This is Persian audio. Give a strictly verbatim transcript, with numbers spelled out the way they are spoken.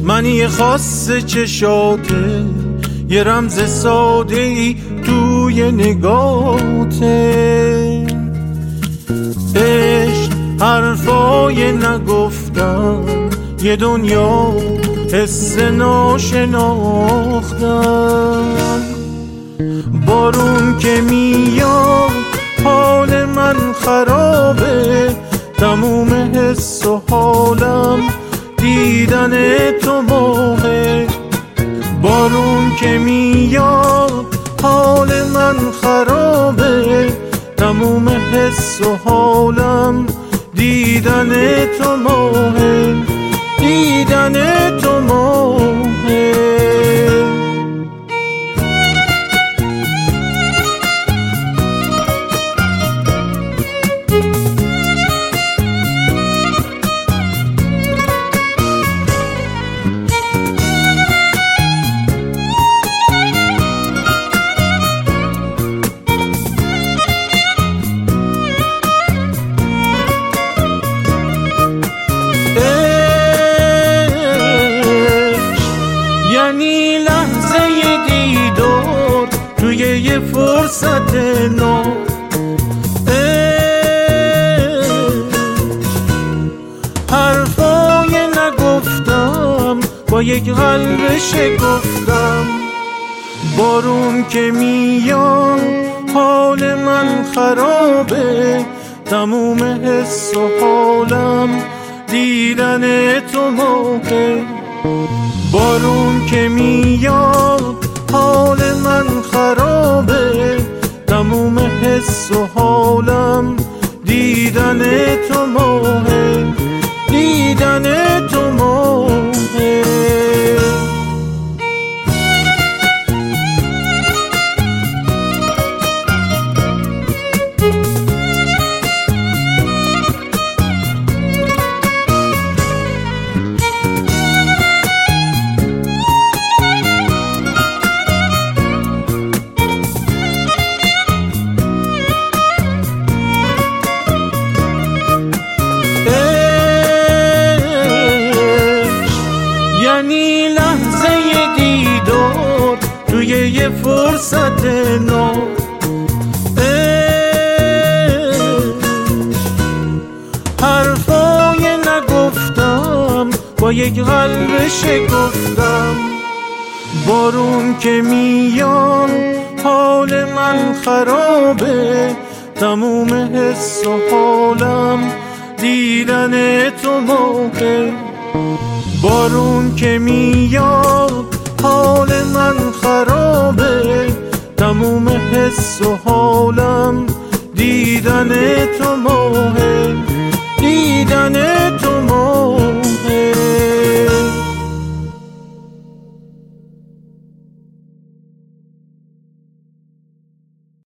منی خاص چشاته، یه رمز ساده ای توی نگاته. عشق حرفای نگفتم، یه دنیا حس ناشناختم. بارون که میاد حال من خرابه، تموم حس و حالم دیدن تو موقع. بارون که میاد حال من خرابه، تموم حس و حالم دیدن تو موقع، دیدن تو موقع. یعنی لحظه دیدار توی یه فرصت نو. حرفای نگفتم با یک قلب شکفتم. بارون که میاد حال من خرابه، تموم حس و حالم دیدن تو موقع. بارون که میاد حال من خرابه، تموم حس و حالم دیدن تو موقع، دیدن تو موقع. یعنی لحظه دیدار توی یه فرصت نو. حرفای نگفتم با یک قلب شکفتم. بارون که میاد حال من خرابه، تموم حس و حالم دیدن تو موقع. بارون که میاد حال من خرابه، تموم حس و حالم دیدن تو موقع، دیدن تو